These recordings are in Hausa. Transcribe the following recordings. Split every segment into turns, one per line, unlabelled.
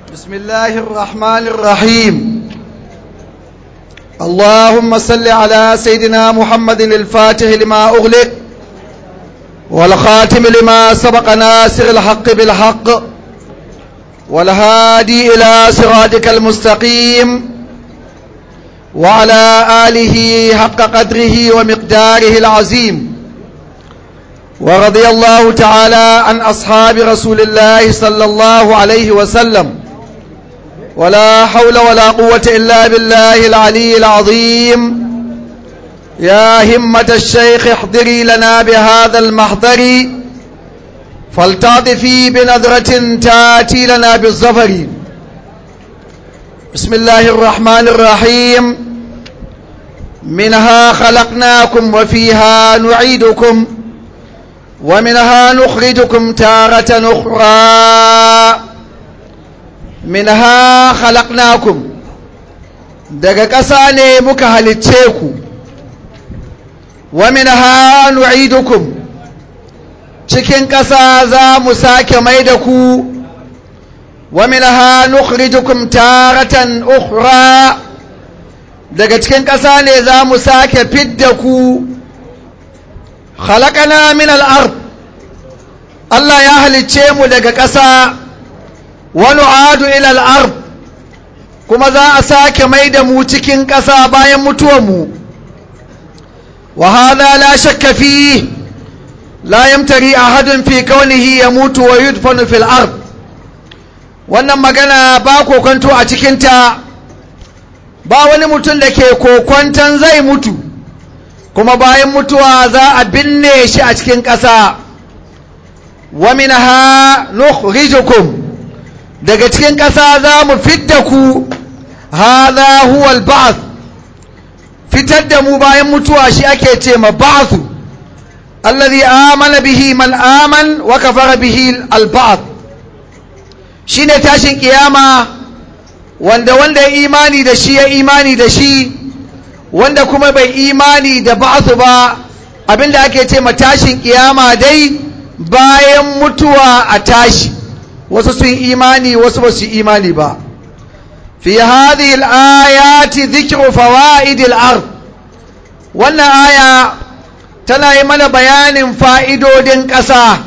بسم الله الرحمن الرحيم. اللهم صل على سيدنا محمد الفاتح لما أغلق والخاتم لما سبق ناصر الحق بالحق والهادي إلى صراطك المستقيم وعلى آله حق قدره ومقداره العظيم. ورضي الله تعالى عن أصحاب رسول الله صلى الله عليه وسلم ولا حول ولا قوة إلا بالله العلي العظيم. يا همة الشيخ احضري لنا بهذا المحضر فلتعطفي بنظرة تأتي لنا بالظفر. بسم الله الرحمن الرحيم. منها خلقناكم وفيها نعيدكم ومنها نخرجكم تارة أخرى. منها خلقناكم daga ƙasa ne muka halicce ku, wa minha nu'idukum cikin ƙasa za mu sake mai da ku, wa minha nukhrijukum taratan ukhra daga cikin ƙasa ne za mu sake fidda ku. khalaqana min al-ard, Allah ya halicce mu daga ƙasa, wa nu'adu ila al-ard kuma za a sake mai da mu cikin ƙasa bayan mutuwar mu. wa hadha la shakka fihi la yamtari ahadun fi kaunihi yamutu wa yudfanu fil ard. wannan magana ba kokonto a cikin ta, ba wani mutum da ke kokonton zai mutu kuma bayan mutuwa za a binne shi a cikin ƙasa. wa minha nukhrijukum daga cikin ƙasa za mu fidda ku. hadha huwa al-ba'th, fitar da mu bayan mutuwa shi ake ce ma ba'th. alladhi amana bihi man aman wa kafara bihi al-ba'th, shine tashin kiyama wanda ya imani da shi ya imani da shi, wanda kuma bai imani da ba'th ba. abinda ake ce ma tashin kiyama dai bayan mutuwa a tashi. wasu sun imani wasu ba su imani ba. fi hadhihi al-ayati dhikru fawaid al-ard, wannan aya tana yi mana bayanin fa'idodin ƙasa.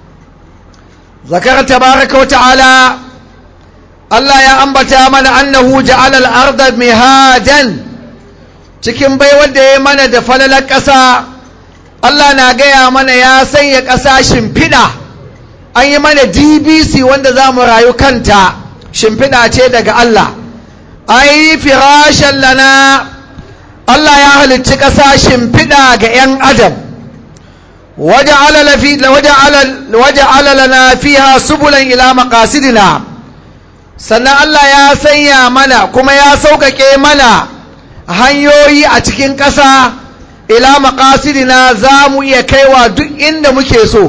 zakara tabaraka wa ta'ala, Allah ya ambata mana annahu ja'ala al-arda mihadan, cikin baiwar da ya mana da falalar ƙasa. Allah na gaya mana ya sanya ƙasa shimfiɗa, an yi mana DBC wanda za mu rayu kanta, shimfiɗa ce daga Allah. ai firashan lana, Allah ya halicci ƙasa shimfiɗa ga 'yan adam. waja'ala lana fiha subulan ila maqasidina, sannan Allah ya sanya mana kuma ya sauƙaƙe mana hanyoyi a cikin ƙasa. ila maqasidina, za mu iya kaiwa duk inda muke so.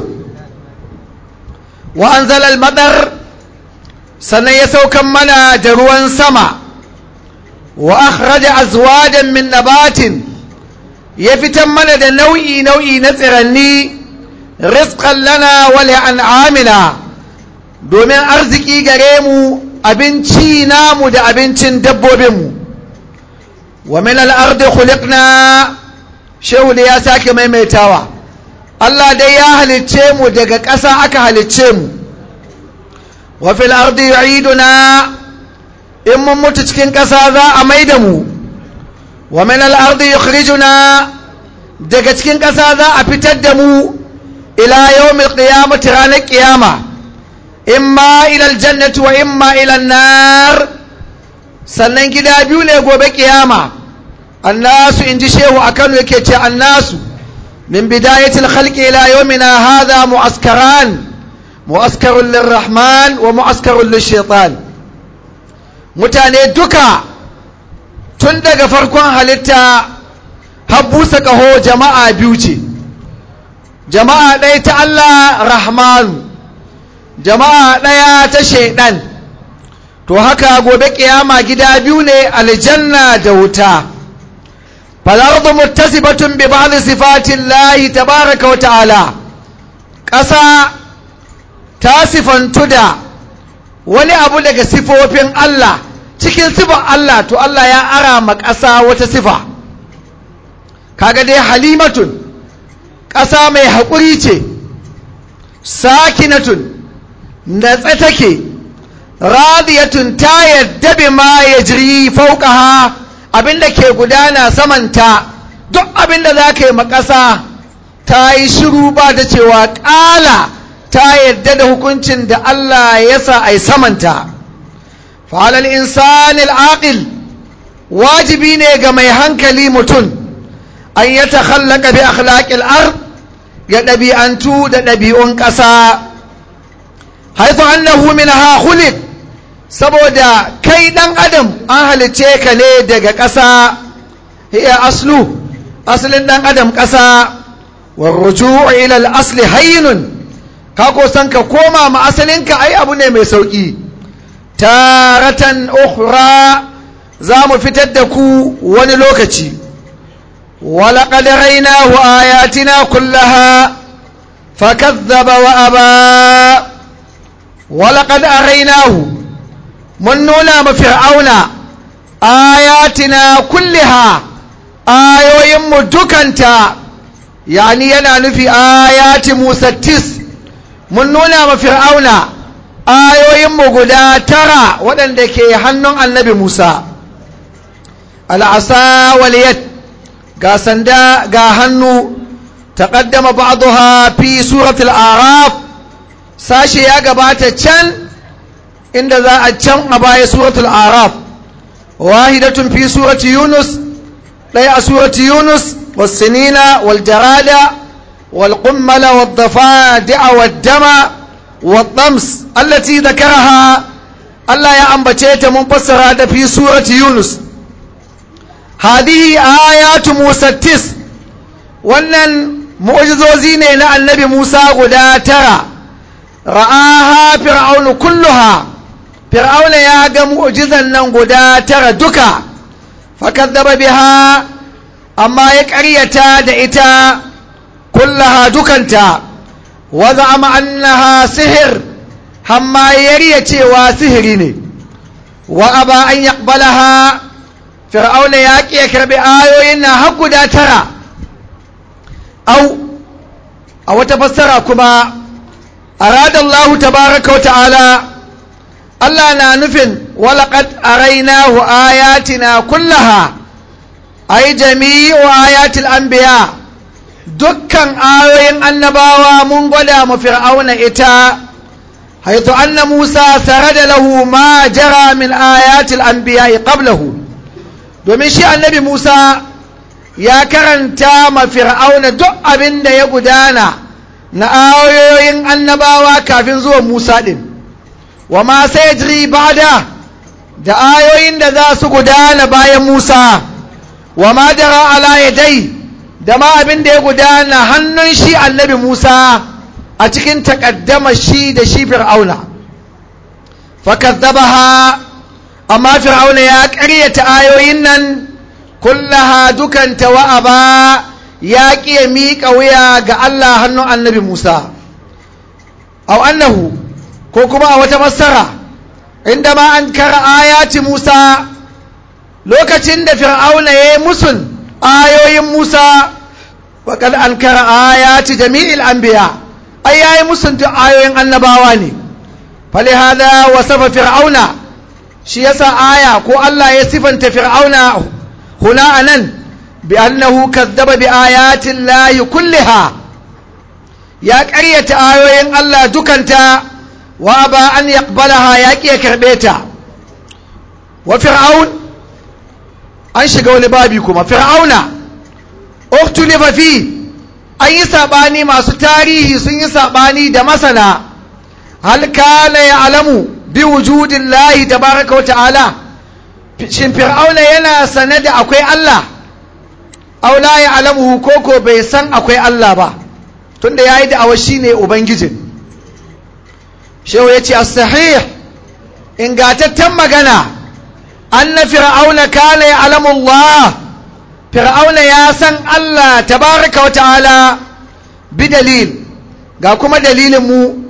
wa anzala al-madar, sannan ya saukan mana da ruwan sama. wa akhraja azwajan min nabatin, ya fitan mana da nau'i na tsiranni. rizqan lana wa li'an'amina, domin arziki gare mu, abinci namu da abincin dabbobinmu. wa min al-ardi khuliqna, shehu da ya sake maimaitawa, Allah dai ya halicce mu daga ƙasa aka halicce mu. wa fil ardi yu'iduna, in mun mutu cikin ƙasa za a maida mu. wa min al ardi yukhrijuna, daga cikin ƙasa za a fitar da mu. ila yawmil qiyamati, ranar qiyama. imma ila al jannati wa imma ila an-nar, sannan gida biyu ne gobe qiyama. annasu, inji shehu a Kano yake ce annasu min bidayatil khalqi ila yawmina hadha mu'askaran, mu'askarun lirrahman wa mu'askarun lishaitan. mutane duka tun daga farkon halitta har busa ƙaho jama'a biyu ce. jama'a ɗaya ta Allah rahmanu, jama'a ɗaya ta shaiɗan. to haka gobe ƙiyama gida biyu ne, aljanna da wuta. فالأرض متصفة ببعض صفات الله تبارك وتعالى. ƙasa ta sifantu da wani abu daga sifofin Allah cikin sifar Allah to Allah ya ara ma ƙasa wata sifa. Kaga dai halimatun, ƙasa mai haƙuri ce, sakinatun, natsa take, radiyatun ta yadda bi ma ya jiri fauƙaha abinda ke gudana samanta, duk abinda za ka yi makasa ta yi shiru ba ta cewa ƙala, ta yadda da hukuncin da Allah ya sa a yi samanta. fa'alal insanil aqil, wajibi ne ga mai hankali mutum an ya takhallaka bi akhlaqil ard, ya ɗabi'antu da ɗabi'un ƙasa, haithu annahu minha khuliq, saboda kai ɗan adam an halice ka ne daga ƙasa, hiya aslin ɗan adam ƙasa, wa ruju'u ila al-asli hayyinun, ka ko san ka koma ma asalinka ai abu ne mai sauki. Taratan ukhra, za mu fitar da ku wani lokaci. ولقد ريناه آياتنا كلها فكذب وأبى ولقد أريناه من نونا مفرعون آياتنا كلها آيوين مدكنتا يعني ينال في آيات موسى التس من نونا مفرعون آيوين مقدا ترى ودن دكي حنن النبي موسى العصا واليد ga sanda ga hannu taqaddama ba'daha fi suratul a'raf, sashi ya gabata can inda za a can a baya suratul a'raf, wahidatun fi surati yunus, ɗaya a surati yunus, was-sinina wal jarada wal qummala wad dafadi'a wad dama wad dams allati dhakaraha, Allah ya ambace ta mun fassara da fi surati yunus. hadihi ayatu Musa tis, wannan mu'jizozi ne na annabi Musa guda tara, ra'aha fir'aunu kulluha, fir'auna ya ga mu'jizan nan guda tara duka, fakazzaba biha, amma ya ƙaryata da ita kullaha dukanta, wa za'ama annaha sihir, hamma yariya cewa sihiri ne, wa aba an yaqbalaha, fir'auna ya ƙi ya karɓi ayoyin na har guda tara. Au a wata fassara kuma arada Allah tabaraka wa ta'ala, Allah na nufin walaqad arainahu ayatina kullaha, ay jami'u ayatil anbiya, dukkan ayoyin annabawa mun gwada mu fir'auna ita, haythu anna Musa sarada lahu ma jara min ayatil anbiya qablahu, domin shi annabi Musa ya karanta ma fir'auna duk abin da ya gudana na ayoyin annabawa kafin zuwan Musa din, wa ma sayajri ba'da, da ayoyin da za su gudana bayan Musa, wa ma jara ala yadai, da ma abin da ya gudana hannun shi annabi Musa a cikin takaddama shi da shi fir'auna. fakazzabaha, amma fir'auna ya ƙaryata ayoyin nan kullaha dukanta, wa aba ya ƙi miƙa wuya ga Allah hannun annabi Musa. Aw annahu, ko kuma a wata fassara, inda ma an kara ayati Musa, lokacin da fir'auna ya yi musun ayoyin Musa, waƙad an kara ayati jami'il anbiya, ai ya yi musun duk ayoyin annabawa ne. falihada wasafa fir'auna, shi yasa aya ko Allah ya sifanta fir'auna huna anan bi annahu kazzaba bi ayatin lahi kulliha, ya ƙaryata ayoyin Allah dukanta, wa ba an yaqbalaha, ya ƙi ya karɓe ta. wa fir'aun, an shiga wani babi kuma, fir'auna uktulifa fi, an yi saɓani, masu tarihi sun yi saɓani da masana, hal kana ya'lamu bi wujudin lahi tabaraka wa ta'ala, shin fir'auna yana sane da akwai Allah, aw la ya'lamuhu, koko bai san akwai Allah ba, tunda yayi da awa shine ubangijin. shehu yace as-sahih, ingatattan magana, anna fir'auna kana ya'lamu Allah, fir'auna ya san Allah tabaraka wa ta'ala bi dalil, ga kuma dalilin mu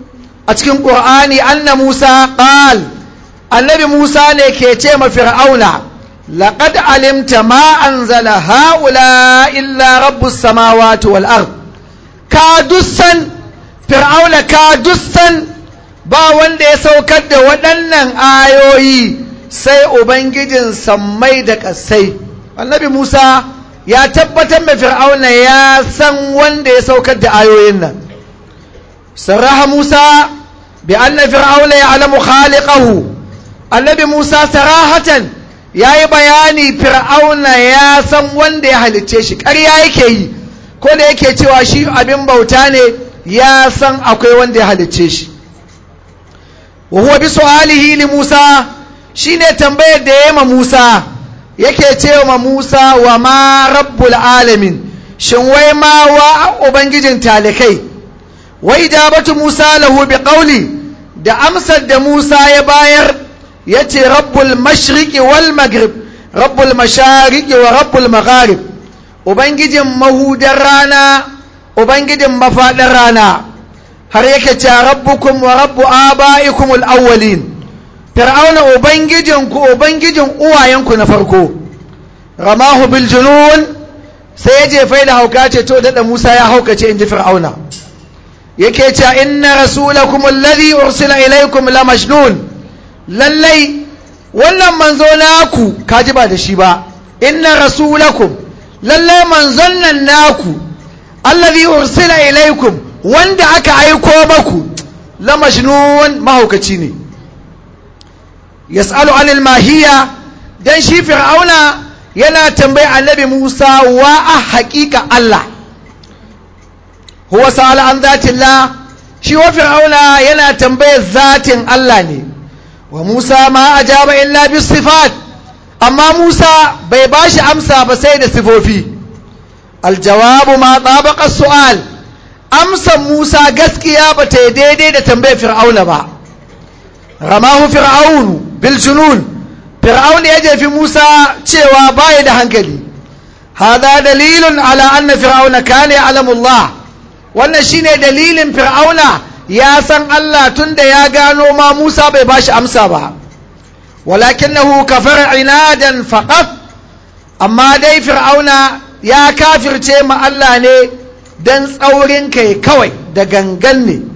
a cikin ƙur'ani anna Musa qal annabi Musa ne ke ce ma fir'auna laqad alimta ma anzala haula illa rabbus samawati wal ard ka dussan fir'auna ka dussan ba wanda ya saukar da waɗannan ayoyi sai ubangijin sammai da ƙasai. Annabi Musa ya tabbatar mai fir'auna ya san wanda ya saukar da ayoyin nan. Sarraha Musa bi anna fir'auna ya'lamu khaliqahu. Annabi Musa sarahatan yayi bayani fir'auna ya san wanda ya halicce shi. Ƙarya yake yi ko da yake cewa shi abin bauta ne ya san akwai wanda ya halicce shi. Wa huwa bi su'alihi li Musa shine tambayar da yayi ma Musa yake cewa ma Musa wa ma rabbul alamin shin wai ma wa ubangijin talikai wa ijabatu Musa lahu bi qawli da amsar da Musa ya bayar yace rabbul mashriqi wal maghrib rabbul mashariqi wa rabbul magharib ubangijin mahudar rana ubangijin mafadar rana har yake cewa rabbukum wa rabbu abaikumul awwalin fir'auna ubangijinku ubangijin uwayenku na farko ramahu bil junun sai ya jefai da hauka ce to da Musa ya haukace inji fir'auna yake cewa inna rasulakum alladhi ursila ilaykum la majnun lallai wannan manzo naku kaji ba da shi ba inna rasulakum lallai manzon nan naku alladhi ursila ilaykum wanda aka aiko maku la majnun mahaukaci ne yas'alu anil mahiya dan shi fir'auna yana tambayi annabi Musa wa a haqiqa Allah huwa sa'ala an zatillah shi wa fir'auna yana tambayar zatin Allah ne wa Musa ma ajaba illa bis sifat amma Musa bai bashi amsa ba sai da sifofi aljawabu ma tabaqa su'al amsan Musa gaskiya ba ta daidai da tambayar fir'auna ba ramahu fir'aunu bil junun fir'aun ya jefi Musa cewa baya da hankali hada dalilun ala anna fir'auna kana ya'lamu Allah wannan shine dalilin fir'auna ya san Allah tunda ya gano ma Musa bai bashi amsa ba walakinahu kafara inadan faqat amma dai fir'auna ya kafirce ma Allah ne dan tsaurin kai kawai da gangan ne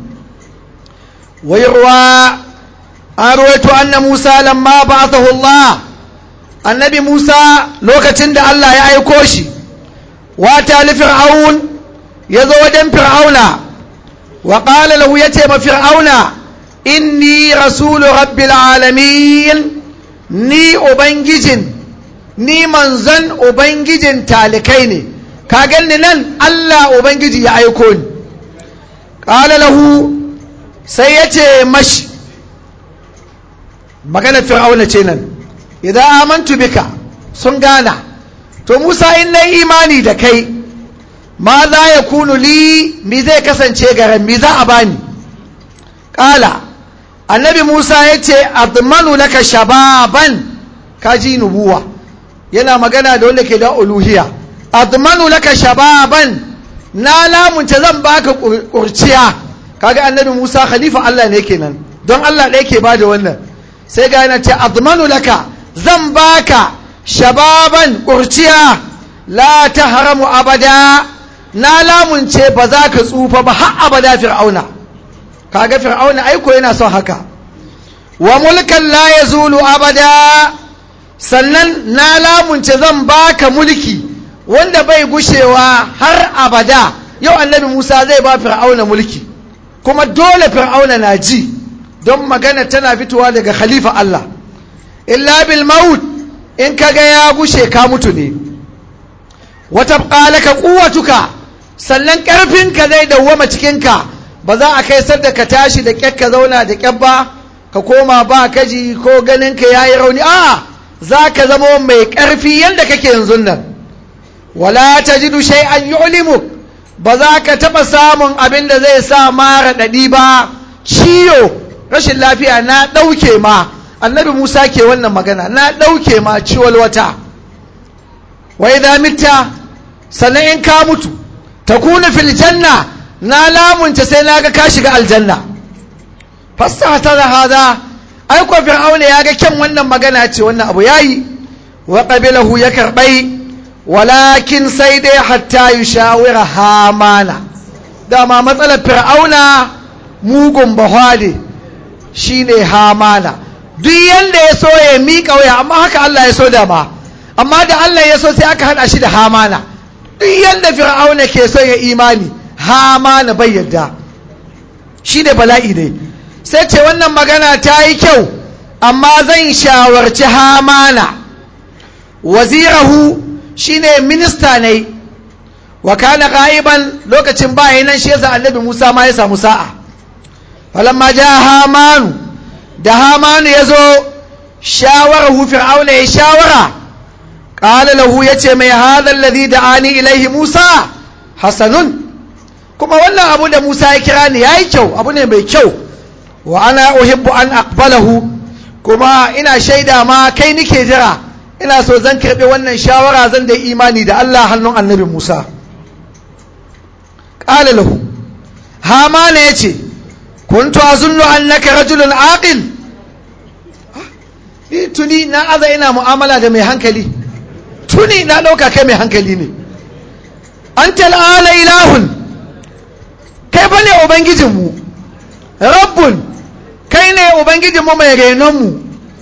wayarwa an ruwaito anna Musa lamma ba'athahu Allah annabi Musa lokacin da Allah ya aiko shi wata li fir'aun yazo wajen fir'auna wa qala lahu yace ma fir'auna inni rasulu rabbil alamin ni manzon ubangijin talikai ne ka ganni nan Allah ubangiji ya aiko ni qala lahu sai yace mashi magana fir'auna ce nan idan amantu bika sun gana to Musa in nayi imani da kai ma za ya kunu li mi zai kasance garan mi za a bani kala annabi Musa yace admanu laka shababan kaji nubuwa yana magana da wanda ke da uluhiyya admanu laka shababan na lamunta zan baka kurciya kaga annabi Musa khalifa Allah ne kenan don Allah ɗaya ke bada wannan sai ga yana ce admanu laka zan baka shababan kurciya la tahramu abada na lamunce ba za ka tsufa ba har abada fir'auna kaga fir'auna aiko yana son haka wa mulkan la yazulu abada sannan na lamunce zan baka mulki wanda bai gushewa har abada yau annabi Musa zai ba fir'auna mulki kuma dole fir'auna na ji don magana tana fitowa daga khalifa Allah illa bil maut in kaga ya gushe ka mutu ne wata qalaka quwwatuka sannan karfinka zai dawwama cikinka ba za a kai sadda ka tashi da kyakka zauna da kyabba ka koma ba kaji ko ganinka yayi rauni a zaka zama mai karfi yanda kake yanzu nan wala tajidu shay'an yu'limuk ba za ka taba samun abin da zai sa mara dadi ba ciyo rashin lafiya na dauke ma annabi Musa ke wannan magana na dauke ma ciwon wata wa idza mitta sannan in ka mutu takuna fil janna na lamunta sai naga ka shiga aljanna fasahata hada ai ko fir'auna ya ga kyan wannan magana ce wannan abu yayi wa qabilahu ya karbai walakin sai dai hatta yushawira hamana dama matsalar fir'auna mugun bahwade shine hamana duk yanda ya so ya miƙa waya amma haka Allah ya so dama amma da Allah ya so sai aka hada shi da hamana duk yanda fir'auna ke so ya imani hamana bai yadda shi ne bala'i ne sai ce wannan magana ta yi kyau amma zan shawarci hamana wazirahu shine minista ne wa kana ghaiban lokacin baya nan shi yasa annabi Musa ma ya samu sa'a falamma jaa hamanu da hamanu yazo shawarahu fir'auna ya shawara qala lahu yace mai hadha alladhi da'ani ilayhi Musa hasanun kuma wannan abu da Musa ya kira ni yayi kyau abu ne mai kyau wa ana uhibbu an aqbalahu kuma ina shaida ma kai nike jira ina so zan karbe wannan shawara zan da imani da Allah hannun annabi Musa qala lahu hamana yace kuntu azunnu annaka rajulun aqil tuni na aza ina mu'amala da mai hankali tuni na dauka kai mai hankali ne anta al'ala ilahun kai bane ubangijinmu rabbun kai ne ubangijinmu mai renonmu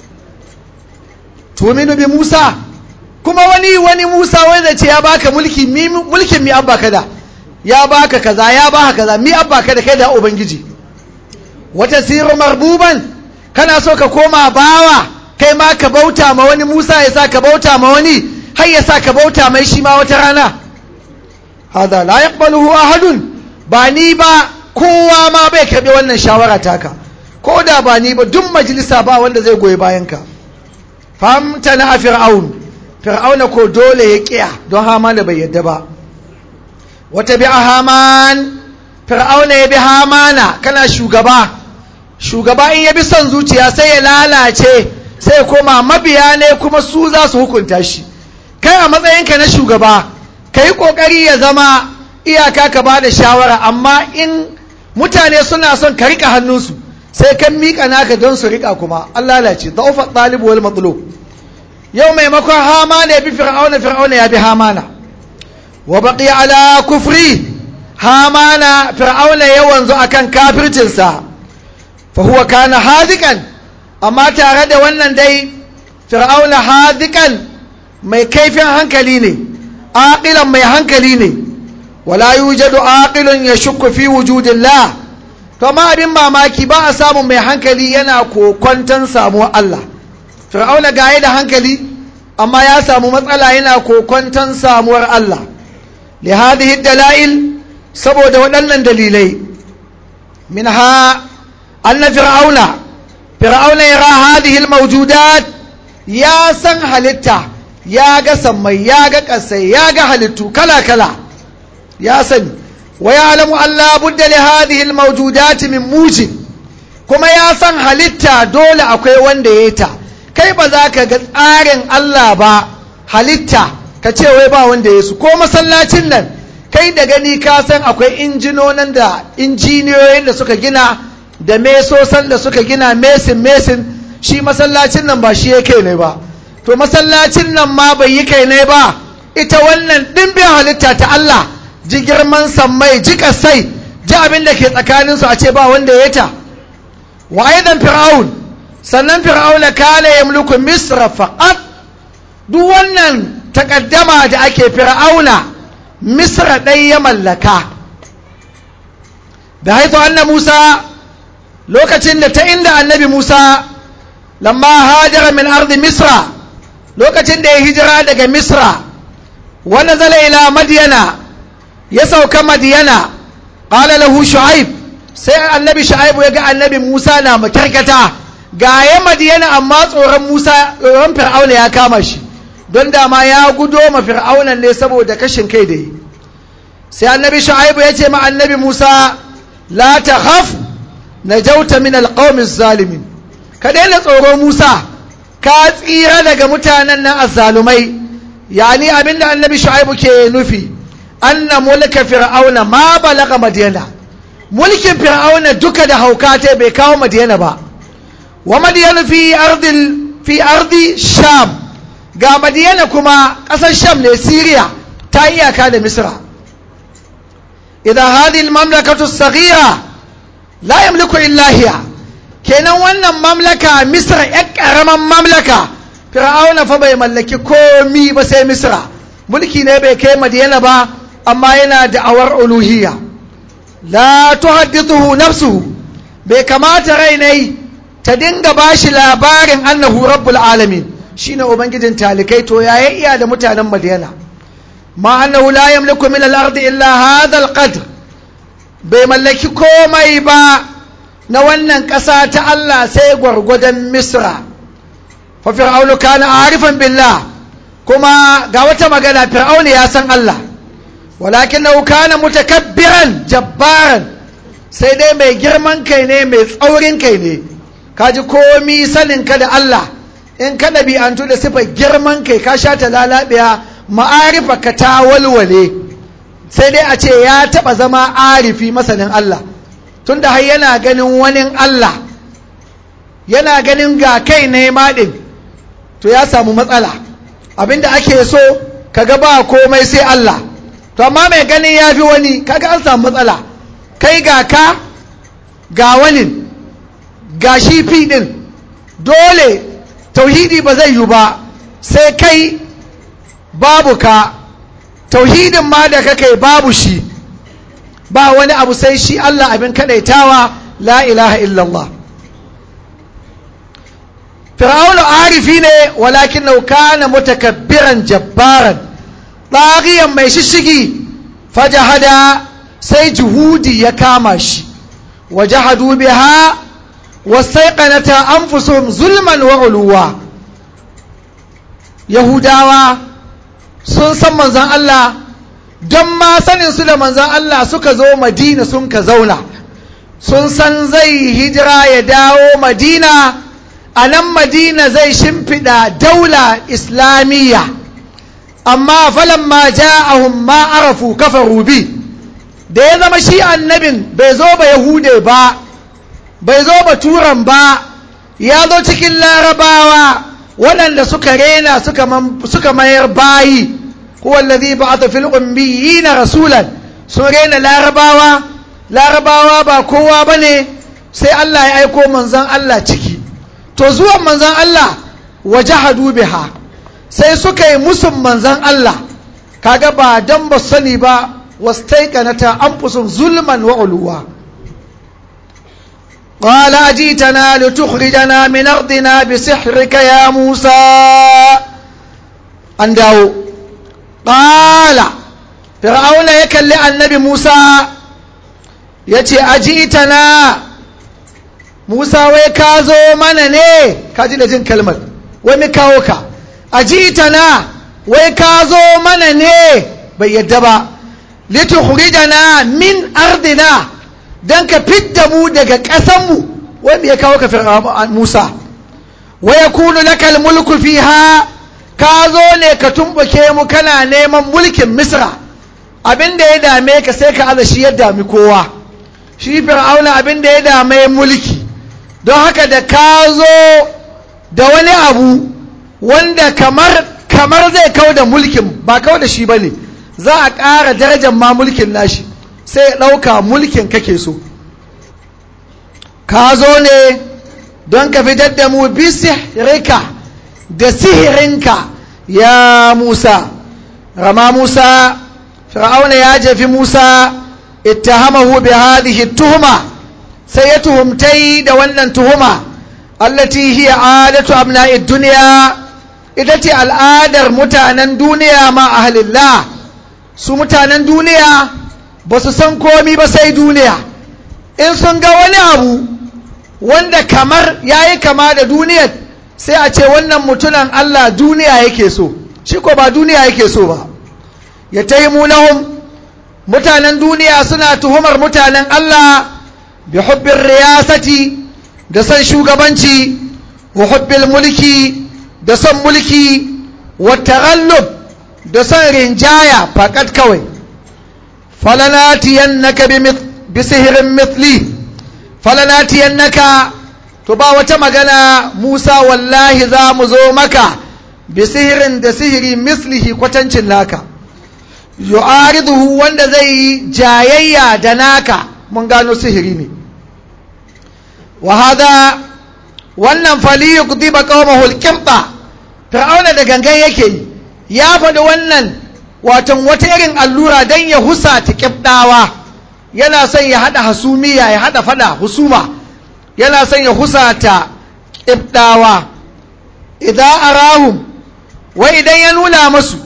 tuminu bi Musa kuma wani Musa wanda ce ya baka mulkin mi abba kada ya baka kaza ya baka kaza mi abba kada kai da ubangiji wata siru marbuban kana so ka koma bawa kai ma ka bauta ma wani Musa ya sa ka bauta ma wani har ya sa ka bauta mai shi ma wata rana hada la yaqbaluhu ahadun ba ni ba kowa ma bai karbi wannan shawara taka ko da ba ni ba duk majalisa ba wanda zai goyi bayan ka famtana fir'auna ko dole ya kiya don hamana bai yadda ba wata bi haman fir'auna ya bi hamana kana shugaba in ya bi son zuciya sai ya lalace sai koma mabiya ne kuma su za su hukunta shi kai a matsayinka na shugaba kai kokari ya zama iyaka ka ba da shawara amma in mutane suna son ka rika hannunsu sai kan mika naka don su rika kuma an lalace da'ufa talib wal matlub yau maimakon hamana ya bi fir'auna ya bi hamana wa baqiya ala kufri hamana fir'auna ya wanzu akan kafircinsa fa huwa kana hadikan amma tare da wannan dai fir'auna hadikan mai kaifin hankali ne aqilan mai hankali ne wala yujadu aqilun yashukku fi wujudillah to ma abin mamaki ba a samu mai hankali yana kokwanton samuwar Allah fir'auna gaye da hankali amma ya samu matsala yana kokwanton samuwar Allah li hadhihi dalail saboda waɗannan dalilai minha anna fir'auna yara hadhihi almawjudat ya san halitta ya ga sammai ya ga kasai ya ga halittu kala kala ya sani wa ya'lamu an la budda li hadhihi almawjudat min mujib kuma ya san halitta dole akwai wanda ya ta kai ba za ka ga tsarin Allah ba halitta ka ce wai ba wanda ya su ko masallacin nan kai da gani ka san akwai injiniyoyin da suka gina da mesosan da suka gina mesin shi masallacin nan ba shi ya kai ne ba to masallacin nan ma bai yi kai ne ba ita wannan dimbin halitta ta Allah ji girman sammai ji kasai ji abin da ke tsakaninsu a ce ba wanda ya ta wa aidan fir'aun sannan fir'auna kana yamluku misra faqat duk wannan takaddama da ake fir'auna misra dai ya mallaka da haitu anna Musa lokacin da ta inda annabi Musa lamma hajara min ardi misra lokacin da ya hijira daga misra wa nazala ila madyana ya sauka madyana qala lahu shu'aib sai annabi shu'aib ya ga annabi Musa na makarkata ga ya madyana amma tsoron fir'auna ya kama shi don dama ya gudo ma fir'auna ne saboda kashin kai da yi sai annabi shu'aib ya ce ma annabi Musa la takhaf najauta min alqawmi zalimin ka daina tsoro Musa ka tsira daga mutanen nan azzalumai yani abinda annabi shu'aibu ke nufi anna mulka fir'auna ma balaga madyana mulkin fir'auna duka da haukata bai kawo madiyana ba. Wa madiyana fi ardi sham, ga madiyana kuma ƙasar sham ne, Syria ta iyaka da misra. idan hadhihi al-mamlakatu as-saghira la yamliku illa hiya, kenan wannan mamlaka misra ƴar ƙaraman mamlaka, fir'auna fa bai mallaki komi ba sai misra. Mulki ne bai kai madiyana ba, amma yana da'awar uluhiyya. la tuhaddithuhu nafsuhu, bai kamata rainai ta dinga bashi labarin annahu rabbul alamin, shine ubangijin talikai. To yaya iya da mutanen madiyana? ma annahu la yamliku min al-ardi illa hadha al-qadr, bai mallaki komai ba na wannan ƙasa ta Allah sai gwargwadon misra. fa fir'aunu kana arifan billah, kuma ga wata magana, fir'aunu ya san Allah, walakinahu kana mutakabbiran jabbaran, sai dai mai girman kai ne, mai tsaurin kai ne. kaji komi sanin ka da Allah, in ka ɗabi'antu da sifar girman kai ka sha ta lalabiya, ma'arifa ka ta walwale. sai dai a ce ya taɓa zama arifi masanin Allah, tunda har yana ganin wani Allah, yana ganin ga kai ne maɗin, to ya samu matsala. abinda ake so kaga ba komai sai Allah, to amma mai ganin ya fi wani, kaga an samu matsala. kai ga ka ga wani ga shi fi ɗin, dole tauhidi ba zai yi ba sai kai babu ka, tauhidin ma da kakai babu shi, ba wani abu sai shi Allah abin kadaitawa, la ilaha illallah. fir'aunu arifi ne, walakin kana mutakabbiran jabbaran, ɗagiyan mai shishigi. fajahada, sai juhudi ya kama shi. wajahadu biha wastaiqanata anfusuhum zulman wa uluwa. yahudawa sun san manzon Allah, don ma sanin su da manzon Allah suka zo madina sun ka zauna, sun san zai hijira ya dawo madina, a nan madina zai shimfiɗa daula islamiyya. amma falamma ja'ahum ma arafu kafaru bi, da ya zama shi annabin bai zo ba yahude ba, bai zo ba turan ba, ya zo cikin larabawa waɗanda suka rena suka mayar bayi. huwa alladhi ba'atha fil ummiyina rasulan, sun rena larabawa ba kowa bane, sai Allah ya aiko manzon Allah ciki. to zuwan manzon Allah wajahadu biha, sai suka yi musun manzon Allah, kaga ba dan ba sani ba. wastaiqanata anfusum zulman wa uluwa. qala ajitana litukhrijana min ardina bisihrika ya Musa. an dawo. qala, fir'auna ya kalli annabi Musa yace ajitana, Musa wai ka zo mana ne? ka ji da jin kalmar, wai mi kawo ka? ajitana, wai ka zo mana ne? bai yadda ba. litukhrijana min ardina, dan ka fidda mu daga ƙasanmu. wai me ya kawo ka fir'auna Musa? wa yakunu lakal mulku fiha, ka zo ne ka tumbuke mu, kana neman mulkin Misra. abin da ya dame ka sai ka aza shi ya dami kowa. shi fir'auna abin da ya dame mulki, don haka da ka zo da wani abu wanda kamar zai kau da mulkin, ba kau da shi ba ne, za a ƙara darajar ma mulkin nashi, sai ya ɗauka mulkin kake so. ka zo ne don ka fitar da mu bisirika, da sihirinka ya Musa. rama Musa, fir'auna ya jefi Musa, ittahamahu bi hadhihi tuhuma, sai ya tuhumtai da wannan tuhuma. allati hiya adatu abna'id dunya, ita ce al'adar mutanen duniya ma ahlillah. su mutanen duniya ba su san komi ba sai duniya. in sun ga wani abu wanda kamar yayi kama da duniyar, sai a ce wannan mutunan Allah duniya yake so, shi ko ba duniya yake so ba. ya taimunahum, mutanen duniya suna tuhumar mutanen Allah bi hubbin riyasati, da son shugabanci, wa hubbil mulki, da son mulki, wa taghallub, da son rinjaya fakat kawai. falanatiyannaka bisihirin mithli falanatiyannaka, to ba wata magana Musa, wallahi za mu zo maka bisihirin da sihiri mislihi kwatancin naka, yu'ariduhu wanda zai yi jayayya da naka. mun gano sihiri ne. wa hada wannan fali yuqdiba qaumahu al-qibta, fir'auna da gangan yake yi, ya faɗi wannan watan wata irin allura dan ya husa ta kibdawa, yana son ya hada hasumiya, ya hada fada husuma, yana son ya husa ta kibdawa. idan arahum, wai idan ya nuna musu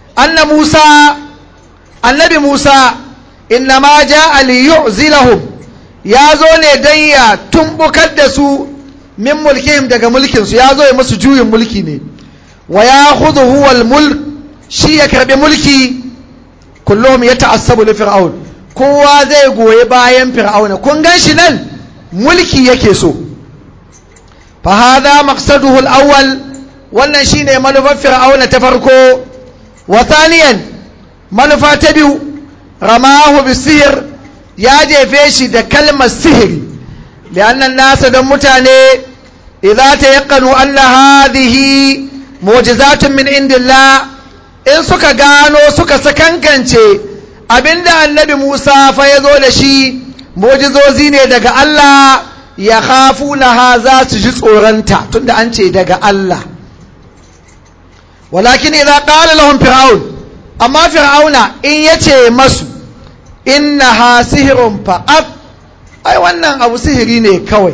annabi Musa innama ja'a li yu'zilahum, ya zo ne dan ya tumbukar da su min mulkihim daga mulkin su, ya zo ya musu juyin mulki ne. wa ya'khudhu huwa al-mulk, shi ya karbi mulki. kullum ya ta'assabu li fir'aun, kowa zai goyi bayan fir'auna. kun gan shi nan mulki yake so. fa hadha maqsaduhu al-awwal, wannan shine manufar fir'auna ta farko. wa thaniyan, manufa ta biyu, ramahu bisihir, ya jefe shi da kalmar sihiri. li'annan nasa, don mutane, idza tayaqqanu anna hadhihi mu'jizatun min indillah, in suka gano suka sakankance abinda annabi Musa fa ya zo da shi mu'jizozi ne daga Allah, ya khafunaha, za su ji tsoronta tunda an ce daga Allah. walakin idza qala lahum fir'aun, amma fir'auna in yace masu innaha sihrun faqat, ai wannan abu sihiri ne kawai,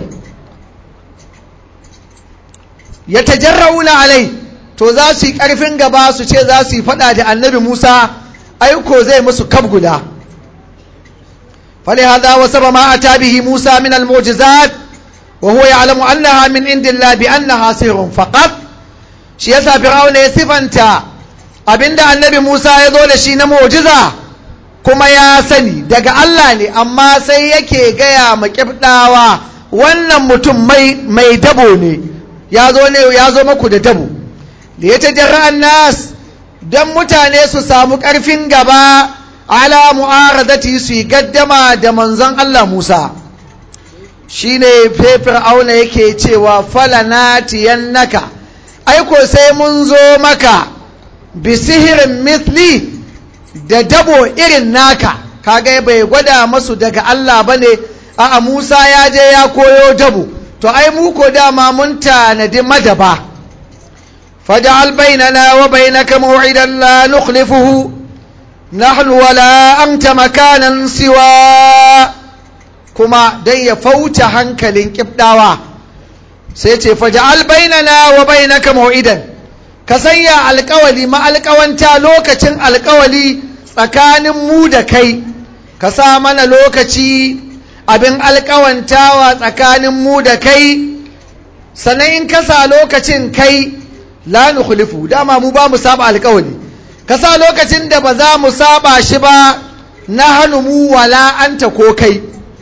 yatajarrauna alai, to za su yi karfin gaba su ce za su yi fada da annabi Musa, aiko zai musu kab guda. فلهذا وسبب ما أتى به موسى من المعجزات وهو يعلم أنها من عند الله بأنها سحر فقط. shi yasa fir'auna ya sifanta abinda annabi Musa ya zo da shi na mu'jiza, kuma ya sani daga Allah ne, amma sai yake gaya ma kibdawa wannan mutum mai dabo ne, ya zo maku da dabo. da ya tajarra nas, dan mutane su samu karfin gaba ala mu'aradati, su yi gaddama da manzon Allah Musa. shine fir'auna yake cewa falanatiyannaka, aiko sai mun zo maka bisihirin mithli, da dabo irin naka. kaga bai gwada masu daga Allah bane, a Musa ya je ya koyo dabo, to ai mu ko dama mun tanadi madaba. faj'al bainana wa bainaka maw'idan la nukhlifuhu nahnu wala anta makanan siwa, kuma dai ya fauta hankalin kibdawa sai ce faj'al bainana wa bainaka maw'idan, ka sanya alƙawali ma'alƙawanta, lokacin alƙawali tsakanin mu da kai, ka sa mana lokaci abin alƙawantawa tsakanin mu da kai. sannan in ka sa lokacin kai, la nukhlifu, dama mu ba mu saba alƙawali, ka sa lokacin da ba za mu saba shi ba, na hannu mu wala anta ko kai.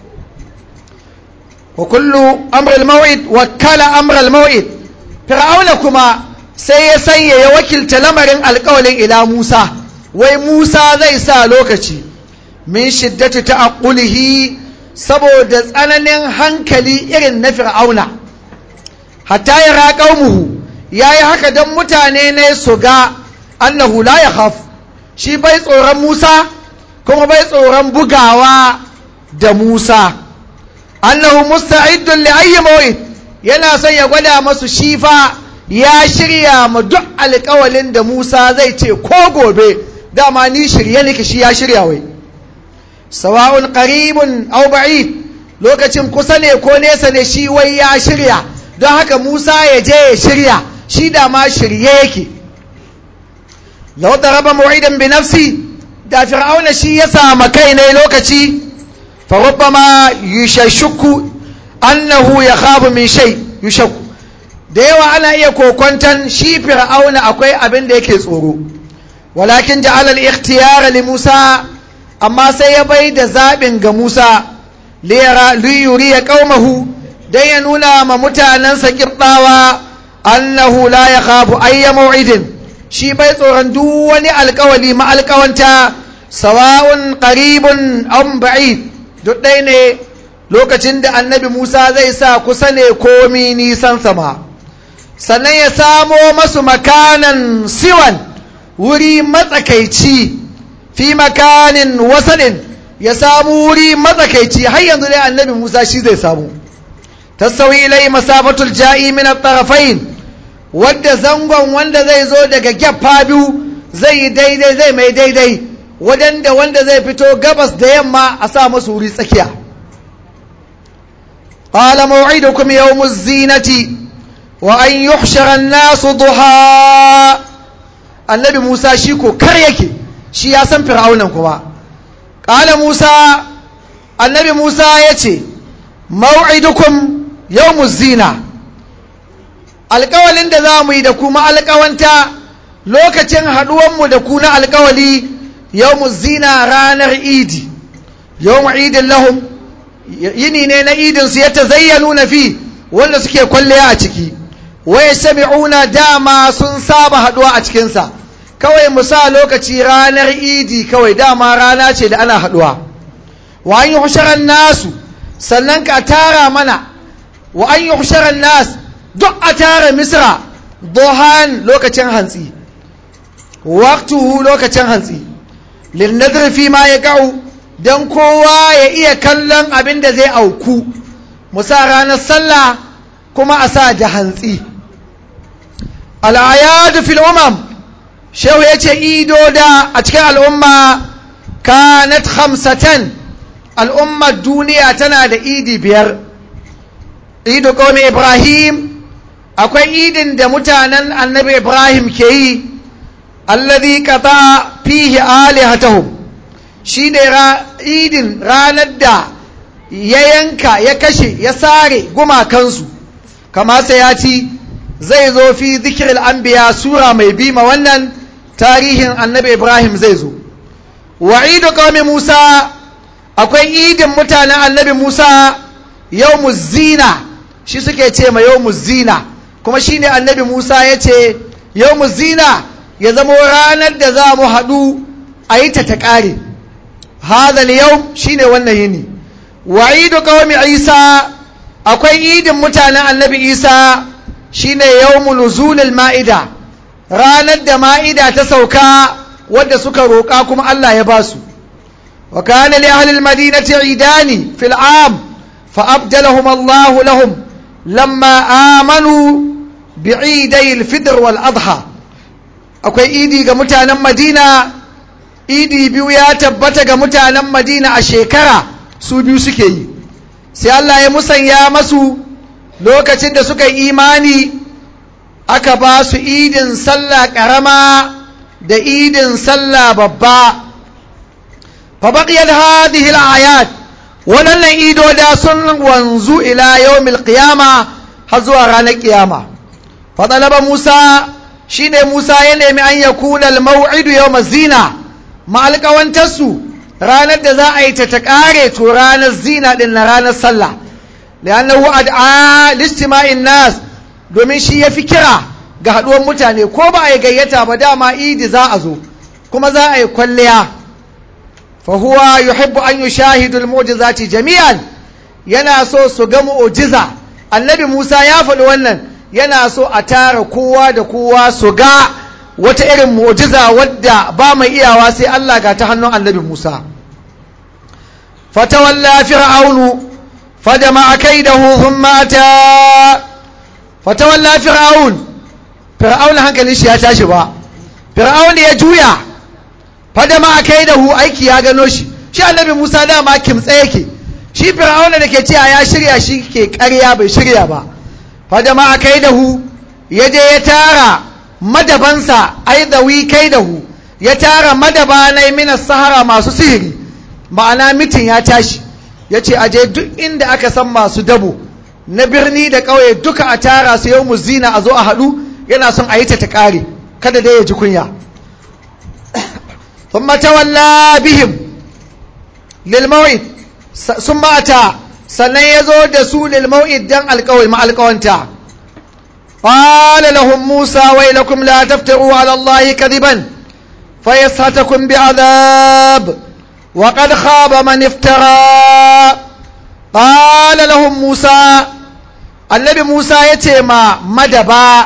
wa kullu amrul maw'id wakala amrul maw'id, fir'auna kuma sai ya sanya ya wakilta lamarin alƙawalin ila Musa, wai Musa zai sa lokaci. min shiddati ta'aqqulihi, saboda tsananin hankali irin na fir'auna. hatta yara qaumuhu, yayi haka dan mutane ne su ga annahu la yakhaf, shi bai tsoron Musa kuma bai tsoron bugawa da Musa. annahu musta'iddun li ayyi maw'id, yana son ya gwada masu shifa ya shirya ma duk alƙawalin da Musa zai ce ko gobe, dama ni shirye nake, shi ya shirya wai. sawa'un qaribun aw ba'id, lokacin kusa ne ko nesa ne, shi wai ya shirya, don haka Musa ya je ya shirya, shi dama shirye yake. law daraba mu'idan bi nafsi, da fir'auna shi ya sama kai ne lokaci, fa rubbama yushashku annahu yakhafu min shay, yushakku, da yawa ana iya kokwantan shi fir'auna akwai abin da yake tsoro. walakin ja'ala al-ikhtiyara li Musa, amma sai ya bai da zabin ga Musa, li yuriya qaumahu, dan ya nuna ma mutanansa kibdawa annahu la yakhafu ayya maw'idin, shi bai tsoron duk wani alƙawali ma alƙawanta, sawa'un qaribun am ba'id, duk ɗaya ne lokacin da annabi Musa zai sa kusa ne komi nisan sama sannan ya samo masu makanan siwan wuri matsakaici fi makanin wasaɗin ya samu wuri matsakaici har yanzu dai annabi Musa shi zai samu tasawi ilai masafatul ja'i min at-tarafain wadda zangon wanda zai zo daga gefa biyu zai yi daidai zai mai daidai wadanda wanda zai fito gabas da yamma a sa masu wuri tsakiya qala maw'idukum yawmuz zinati wa an yuhshara an-nasu duha annabi Musa shi ko kar yake shi ya san fir'aunan kuma qala Musa annabi Musa yace maw'idukum yawmuz zina alƙawalin da za mu yi da kuma alƙawanta lokacin haɗuwanmu da ku na alƙawali yawmuz zina ranar idi yawmu idin lahum yini ne na idin su ya tazayyanu na fi wanda suke kwalliya a ciki waya shami'una dama sun saba haɗuwa a cikinsa kawai mu sa lokaci ranar idi kawai dama rana ce da ana haɗuwa wa an yi husharar nasu sannan ka tara mana wa an yi husharar nasu duk a tara misra dohan lokacin hantsi waktuhu lokacin hantsi lilnadar fi ma ya ga'u don kowa ya iya kallon abin da zai auku musa ranar sallah kuma a sa da hantsi al'ayadu fil umam shehu ya ce idoda a cikin al'umma kanat khamsatan al'ummar duniya tana da idi 5 idu qaumi ibrahim akwai idin da mutanen annabi ibrahim ke yi alladhi qata fihi alihatahum shi ne idin ranar da ya yanka ya kashe ya sare gumakansu kama sai ya ci zai zo fi zikril anbiya sura mai bima wannan tarihin annabi ibrahim zai zo wa idu qaumi musa akwai idin mutanen annabi musa yawmuz zina shi suke ce ma yawmuz zina kuma shine annabi musa ya ce yawmuz zina ya zama ranar da za mu haɗu a yi ta ƙare hadal yau shine wannan yini wa idu qaumi isa akwai idin mutanen annabi isa shine yawmu nuzulil ma'ida ranar da ma'ida ta sauka wadda suka roƙa kuma Allah ya ba su wa kana li ahli al-madinati idani fil am fa abdalahum Allah lahum lamma amanu bi'iday al-fitr wal adha akwai idi ga mutanen Madina idi biyu ya tabbata ga mutanen Madina a shekara su biyu suke yi sai Allah ya musanya masu lokacin da suka yi imani aka ba su idin sallah karama da idin sallah babba fa baqiyat hadhihi al-ayat wannan idoda sun wanzu ila yawmil qiyama har zuwa ranar kiyama fa talaba Musa shine Musa ya nemi an yakuna al-maw'id yawm az-zina ma alƙawantarsu ranar da za a yi ta ƙare to ranar zina din na ranar sallah li'annahu ad'a listima'in nas domin shi yafi kira ga haduwar mutane ko ba a yi gayyata ba dama idi za a zo kuma za a yi kwalliya fa huwa yuhibbu an yushahidu al-mu'jizati jami'an yana so su ga mu'jiza annabi Musa ya faɗi wannan yana so a tara kowa da kowa su ga wata irin mu'jiza wadda ba mai iyawa sai Allah ga ta hannun annabi Musa fatawalla fir'aunu fajama'a kaidahu thumma ata fatawalla fir'aun hankalin shi ya tashi ba fir'aun ya juya fajama'a kaidahu aiki ya gano shi annabi Musa dama kimtsa yake shi fir'aun da ke cewa ya shirya shi ke ƙarya bai shirya ba fajama'a kaidahu yaje ya tara madabansa aidawi kaidahu ya tara madabanai minas sahara masu sihiri ma'ana mitin ya tashi yace aje duk inda aka san masu dabo na birni da ƙauye duka a tara su yau muzina a zo a haɗu yana son a yi ta ƙare kada dai ya ji kunya thumma tawalla bihim lil maw'id summa ata sannan ya zo da su lil maw'id dan alƙawai ma alƙawanta قال لهم موسى ويلكم لا تفتروا على الله كذبا فيسحتكم بعذاب وقد خاب من افترى قال لهم موسى النبي موسى يتيما مدبا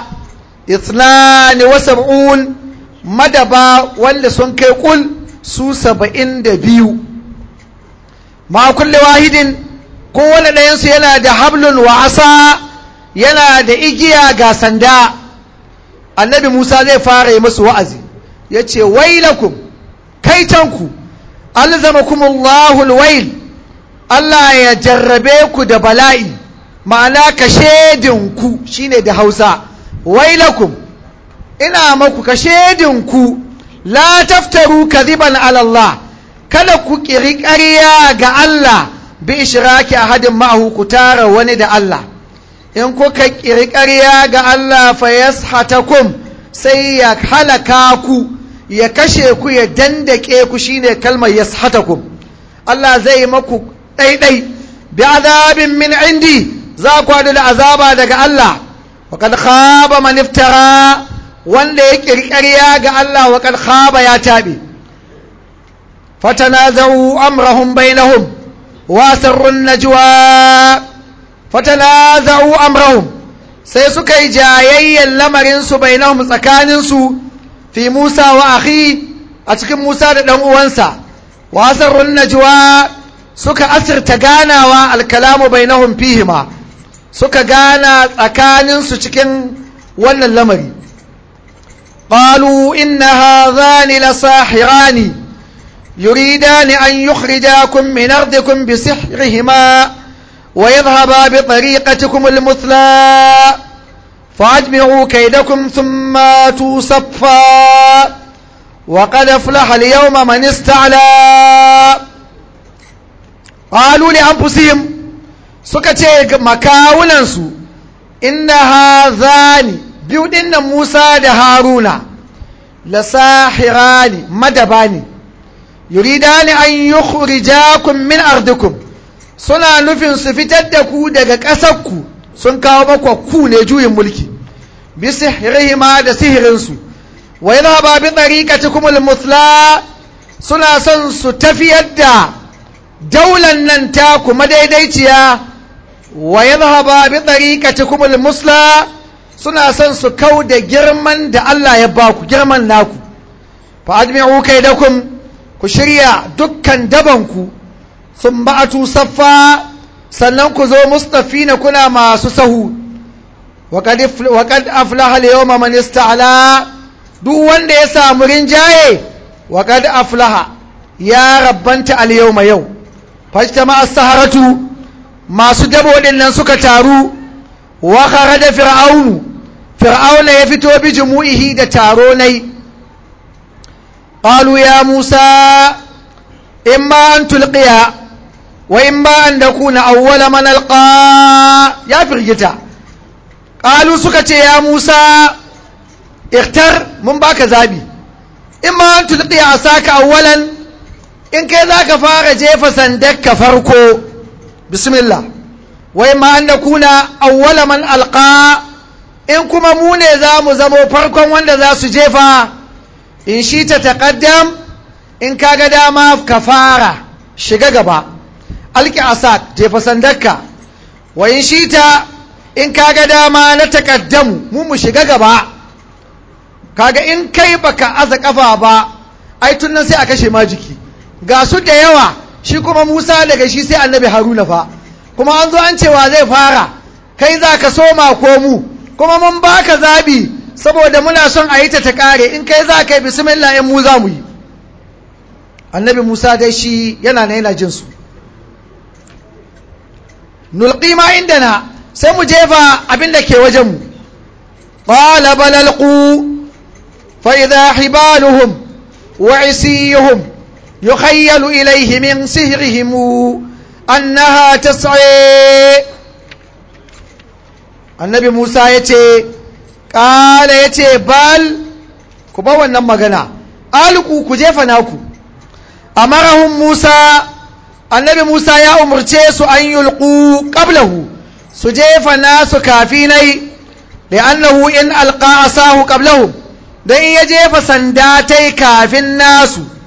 72 madaba wanda sun kai kul su 72 ma kulli wahidin kowane ɗayansu yana da hablun wa asa yana da igiya ga sanda annabi Musa zai fara yi musu wa'azi yace wailakum kaitanku alzamakumullahu alwail Allah ya jarrabe ku da bala'i ma'ana kashedinku shine da Hausa wailakum ina maku kashedinku la taftaru kadhiban ala Allah kada ku kiri ƙarya ga Allah bi ishraki ahadin ma'ahu ku tara wani da Allah in kuka kiri ƙarya ga Allah fa yashatakum sai ya halaka ku ya kashe ku ya dandake ku shine kalmar yashatakum Allah zai maku daidai bi azabin min indi za ku hadu da azaba daga Allah wa kad khaba man iftara wanda ya kirkariya ga Allah wa kad khaba ya tabi fatanazu amrahum bainahum wa asarru najwa fatanazu amrahum sai suka yi jayayyen lamarin su bainahum tsakanin su fi Musa wa akhi a cikin Musa da dan uwansa wa asarru najwa suka asirta ganawa alkalamu bainahum fihima suka gana tsakanin su cikin wannan lamari qalu inna hadhani lasahirani yuridani an yukhrijakum min ardikum bisihrihima wa yadhhaba bi tariqatikum almuthla fa'ajmi'u kaydakum thumma tusaffa wa qad aflaha al-yawma man ista'la qalu li anfusihim suka ce makawunansu inna hadhani biyu dinnan Musa da Haruna la sahirani madabani yuridani an yukhrijakum min ardikum suna nufin su fitar da ku daga ƙasarku sun kawo maku ku ne juyin mulki bi sihrihima da sihirinsu wa yadhaba bi tariqatikum al-muthla suna son su tafiyar da daular nan ta kuma daidaiciya wa yadhhaba bi tariqatikum al-musla suna son su kauda girman da Allah ya ba ku girman naku fa ajmi'u kaydakum ku shirya dukkan dabanku sun ba'atu saffa sannan ku zo mustafina kuna masu sahu wa qad aflaha al-yawma man ista'la duk wanda ya samu rinjaye wa qad aflaha ya rabbanta al-yawma yau fajtama as-saharatu masu dabo nan suka taru wa kharaja fir'auna ya fito bi jumu'ihi da taro nai qalu ya musa imma an tulqiya wa imma an nakuna awwala man alqa ya firgita qalu suka ce ya musa ikhtar mun baka zabi imma an tulqiya asaka awwalan in kai zaka fara jefa sandakka farko bismillah wai ma an nakuna awwala man alqa in kuma mu ne za mu zamo farkon wanda za su jefa in shi ta taqaddam in kaga dama ka fara shiga gaba alki asak jefa sandarka wa in shi ta in kaga dama na taqaddamu mu shiga gaba kaga in kai baka aza kafa ba ai tun nan sai a kashe ma jiki ga su da yawa shi kuma Musa daga shi sai annabi Haruna fa kuma an zo an cewa zai fara kai za ka soma ko mu kuma mun baka zabi saboda muna son a yi ta kare in kai za ka yi bismillah in mu za mu yi annabi Musa dai shi yana jin su nulqi ma indana sai mu jefa abin da ke wajen mu qala balalqu fa idha hibaluhum wa isiyuhum yukhayyalu ilayhi min sihrihim annaha tas'a annabi Musa yace kala yace bal ku ba wannan magana alku ku jefa naku amarahum Musa annabi Musa ya umurce su an yulqu qablahu su jefa nasu kafinai li'annahu in alqa asahu qablahu dan ya jefa sanda tai kafin nasu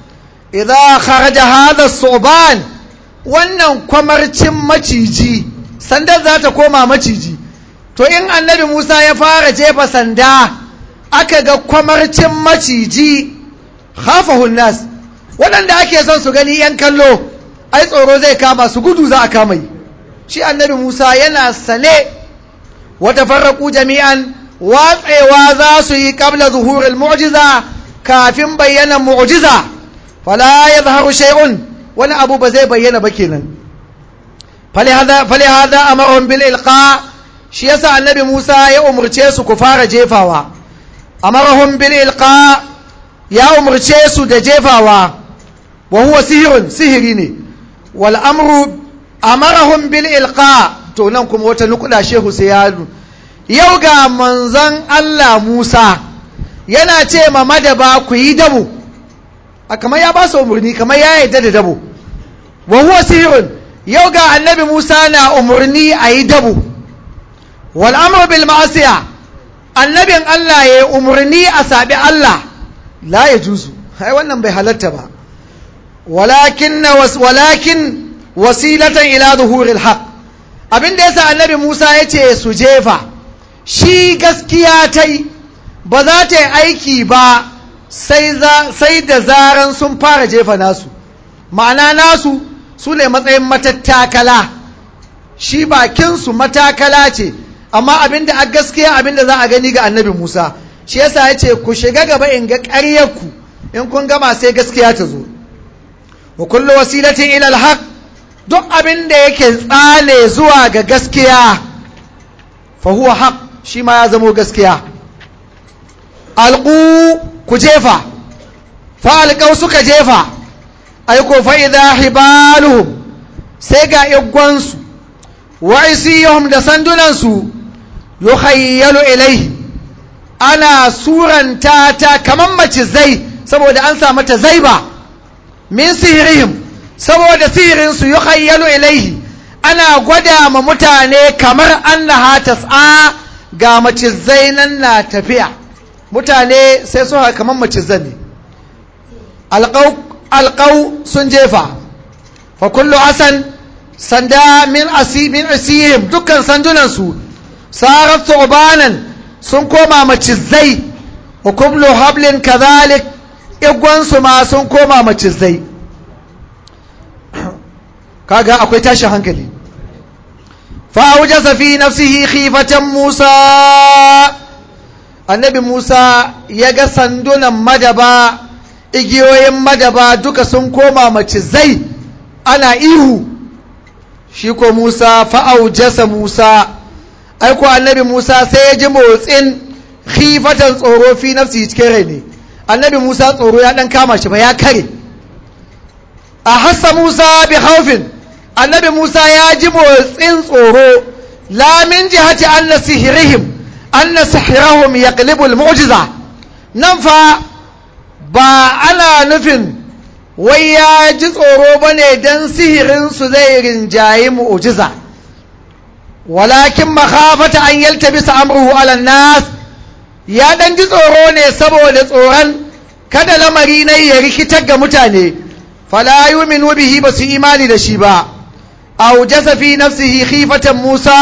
idza kharaja hadha as-su'ban wannan kwamarcin maciji sandar za ta koma maciji to in annabi Musa ya fara jefa sanda aka ga kwamarcin maciji khafahu nas waɗanda ake son su gani yan kallo ai tsoro zai kama su gudu za a kama yi shi annabi Musa yana sane wata farraku jami'an watsewa za su yi qabla zuhuril mu'jiza kafin bayyana mu'jiza fala yadhharu shay'un wani abu ba zai bayyana ba kenan falihada amarhum bil ilqa shi yasa annabi Musa ya umurce su ku fara jefawa amarhum bil ilqa ya umurce su da jefawa wa huwa sihiri ne wal amru amarahum bil ilqa to nan kuma wata nukuda shehu sai yau ga manzon Allah Musa yana ce ma madaba ku yi dabo kamar ya ba su umurni kamar ya yarda da dabo wa huwa sihirun yau ga annabi Musa na umurni a yi dabo wal amru bil ma'asiya annabin Allah ya umurni a sabi Allah la yajuzu ai wannan bai halatta ba walakin wasilatan ila zuhuril haq abinda yasa annabi Musa yace su jefa shi gaskiya tai ba za ta yi aiki ba sai da zaran sun fara jefa nasu ma'ana nasu su ne matsayin matattakala shi bakin su matakala ce amma abinda a gaskiya abinda za a gani ga annabi Musa shi yasa yace ku shiga gaba in ga ƙaryarku in kun gama sai gaskiya ta zo wa kullu wasilatin ila al-haq duk abin da yake tsale zuwa ga gaskiya fa huwa haq shi ma ya zamo gaskiya alqu ku jefa fa alqaw suka jefa aiko fa idha hibaluhum sai ga igwansu wa isiyuhum da sandunansu yukhayyalu ilayhi ana suranta ta kaman macizai saboda an sa mata zaiba min sihirihim saboda sihirinsu yi khayyalu ilaihi ana gwada ma mutane kamar annaha tas'a ga macizai nan na tafiya mutane sai su haka kamar macizan ne alqaw sun jefa fa kullu asan sanda min asihim dukkan sandunansu sarat tu'banan sun koma macizai wa kullu hablin kadhalik igwansu ma sun koma macizai kaga akwai tashin hankali fa'aujasa fi nafsihi khifatan Musa annabi Musa ya ga sandunan madaba igiyoyin madaba duka sun koma macizai ana ihu shi ko Musa fa'aujasa Musa aiko annabi Musa sai ya ji motsin khifatan tsoro fi nafsihi cikin rai ne annabi Musa tsoro ya dan kama shi ba ya kare a hassa Musa bi khawfin annabi Musa ya ji motsin tsoro la min jihati anna sihrahum yaqlibu al-mu'jiza nan fa ba ana nufin wai ya ji tsoro bane dan sihirin su zai rinjayi mu'jiza walakin makhafata an yaltabisa amruhu ala nas ya dan ji tsoro ne saboda tsoron kada lamari na ya rikitar ga mutane fala yu'minu bihi basu imani da shi ba aw jasa fi nafsihi khifatan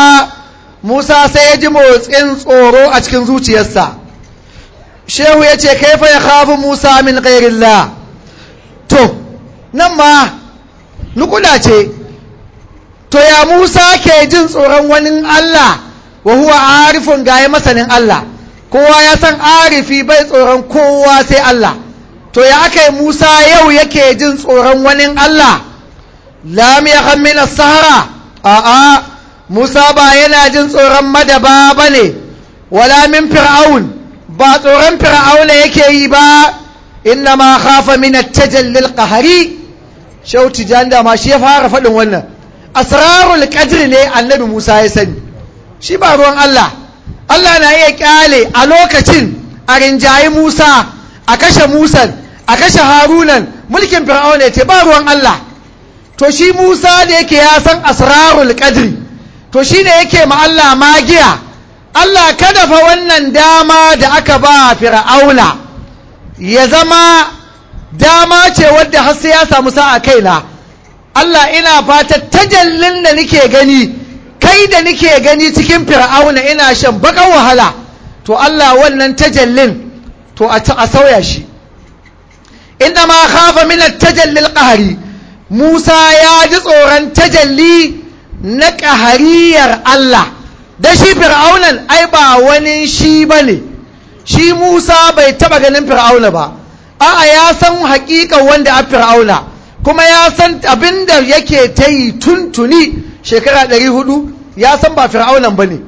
Musa sai ya ji motsin tsoro a cikin zuciyarsa shehu yace kaifa ya khafu Musa min ghairillah to nan ma nukuda ce to ya Musa ke jin tsoron wani Allah wa huwa arifun gaye masanin Allah kowa ya san arifi bai tsoron kowa sai Allah to ya aka Musa yau yake jin tsoron wani Allah lam yakham min as-sahara a'a Musa ba yana jin tsoron madaba bane wala min fir'aun ba tsoron fir'auna yake yi ba inna ma khafa min at-tajalli al-qahari shauti janda ma shi ya fara fadin wannan asrarul qadri ne annabi Musa ya sani shi ba ruwan Allah Allah na iya kyale a lokacin a rinjayi Musa a kashe Musa a kashe Harunan mulkin fir'auna ya ce ba ruwan Allah to shi Musa da yake ya san asrarul qadri to shine yake ma Allah magiya Allah kada fa wannan dama da aka ba fir'auna ya zama dama ce wadda har sai ya samu sa'a kaina Allah ina fata tajallin da nake gani kai da nake gani cikin fir'auna ina shan bakan wahala to Allah wannan tajallin to a sauya shi inna ma khafa min at-tajalli al-qahri Musa ya ji tsoron tajalli na ƙahariyar Allah da shi fir'aunan ai ba wani shi bane shi Musa bai taba ganin fir'auna ba a'a ya san haƙiƙa wanda a fir'auna kuma ya san abinda yake ta yi tuntuni shekara 400 ya san ba fir'aunan bane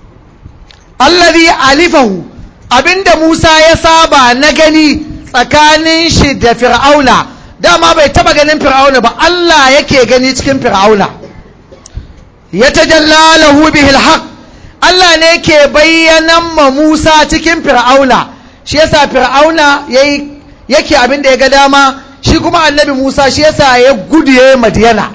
allazi alifahu abinda Musa ya saba na gani tsakanin shi da fir'auna dama bai taba ganin fir'auna ba Allah yake gani cikin fir'auna ya tajalla lahu bihil haqq Allah ne ke bayyanan ma Musa cikin fir'auna shi yasa fir'auna yake abin da ya ga dama shi kuma annabi Musa shi yasa ya gudu ya Madiyana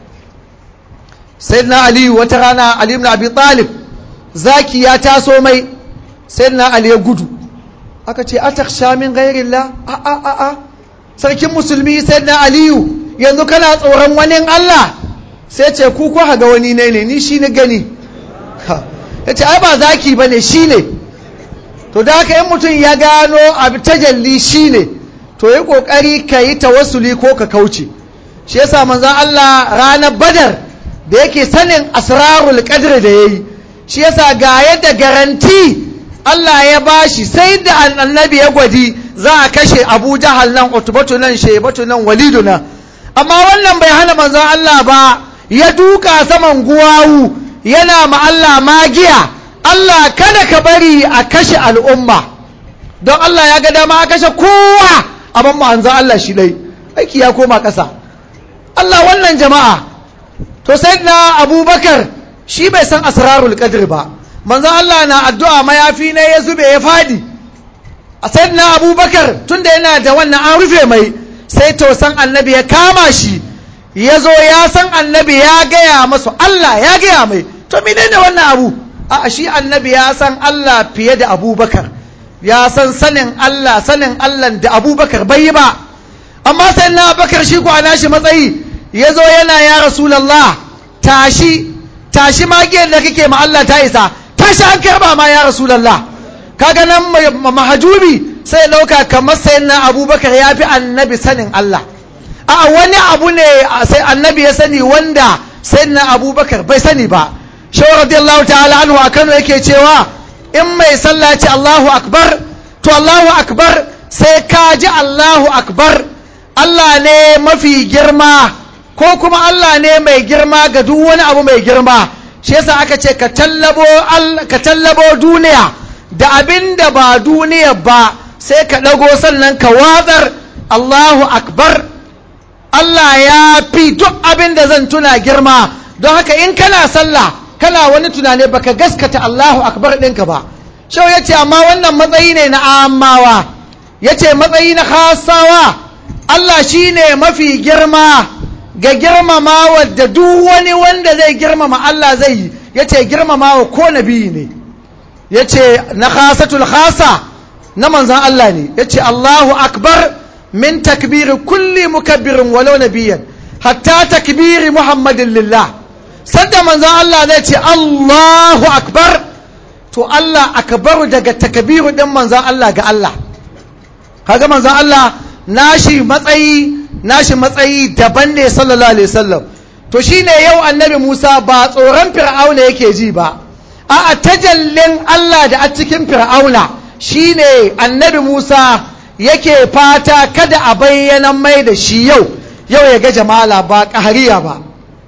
sayyidina Ali wata rana Ali ibn Abi Talib zaki ya taso mai sayyidina Ali ya gudu aka ce atakhsha min ghairillah a sarkin musulmi sayyidina Aliyu yanzu kana tsoron wani Allah sai ce ku ko ga wani ne ni shi ne gani yace ai ba zaki bane shi ne to da haka in mutum ya gano abu tajalli shi ne to yi kokari ka yi tawassuli ko ka kauce shi yasa manzon Allah ranar Badar da yake sanin asrarul qadr da yayi shi yasa ga yadda garanti Allah ya bashi sai da annabi ya gwadi za a kashe Abu Jahal nan Utbatu nan Shaybatu nan Walidu nan amma wannan bai hana manzon Allah ba ya duka saman guwawu yana ma Allah magiya Allah kada ka bari a kashe al'umma don Allah ya ga dama a kashe kowa amma manzon Allah shi dai aiki ya koma ƙasa Allah wannan jama'a to sayyidina Abubakar shi bai san asrarul qadr ba manzon Allah na addu'a mayafi ne ya zube ya fadi a sayyidina Abubakar tunda yana da wannan an rufe mai sai tausan annabi ya kama shi ya zo ya san annabi ya gaya masu Allah ya gaya mai to menene wannan abu a shi annabi ya san Allah fiye da Abubakar ya san sanin Allah da Abubakar bai yi ba amma sai na Abubakar shi ko ana shi matsayi ya zo yana ya Rasulullah tashi magiyar da kake ma Allah ta isa tashi an karba ma ya Rasulullah kaga nan mahajubi sai dauka kamar sai na Abubakar ya fi annabi sanin Allah a wani abu ne sai annabi ya sani wanda sai na Abubakar bai sani ba shawar radiyallahu ta'ala anhu a Kano yake cewa in mai sallah ce Allahu akbar to Allahu akbar sai ka ji Allahu akbar Allah ne mafi girma ko kuma Allah ne mai girma ga duk wani abu mai girma shi yasa aka ce ka tallabo duniya da abinda ba duniya ba sai ka dago sannan ka watsar Allahu akbar Allah ya fi duk abinda zan tuna girma don haka in kana sallah kana wani tunane baka gaskata Allahu akbar ɗinka ba shau ya ce amma wannan matsayi ne na amawa ya ce matsayi na khasawa Allah shi ne mafi girma ga girmamawa da duk wani wanda zai girmama Allah zai yi ya ce girmamawa ko nabi ne ya ce na khasatul khasa na manzan Allah ne ya ce Allahu akbar min takbiri kulli mukabbirin walau nabiyan hatta takbiri Muhammadin lillah sadda manzon Allah zai ce Allahu akbar to Allah akbaru daga takbiru din manzon Allah ga Allah kaga manzon Allah nashi matsayi daban ne sallallahu alaihi wasallam to shine yau annabi Musa ba tsoron fir'auna yake ji ba a tajallin Allah da a cikin fir'auna shine annabi Musa yake fata kada a bayyana mai da shi yau ya ga jamala ba qahariya ba